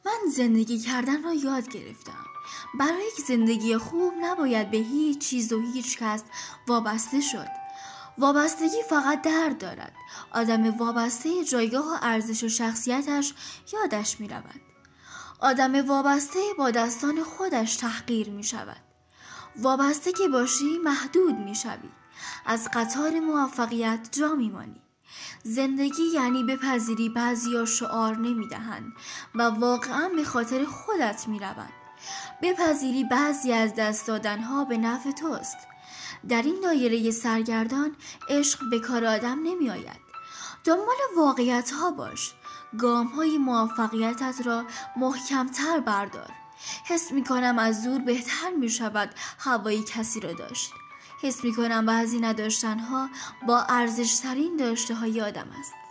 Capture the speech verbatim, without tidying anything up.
من زندگی کردن را یاد گرفتم. برای یک زندگی خوب نباید به هیچ چیز و هیچ کس وابسته شد. وابستگی فقط درد دارد. آدم وابسته جایگاه و ارزش و شخصیتش یادش می رود. آدم وابسته با دستان خودش تحقیر می شود. وابسته که باشی محدود می شوی. از قطار موفقیت جا می مانی. زندگی یعنی بپذیری بعضیا شعار نمی دهند و واقعا به خاطر خودت می روند. بپذیری بعضی از دست دادنها به نفع توست. در این دایره سرگردان عشق به کار آدم نمی آید. دنبال واقعیت ها باش. گام های موفقیتت را محکمتر بردار. حس می کنم از دور بهتر می شود هوایی کسی را داشت. حس می کنم بعضی نداشتن ها با ارزش ترین داشته های آدم است.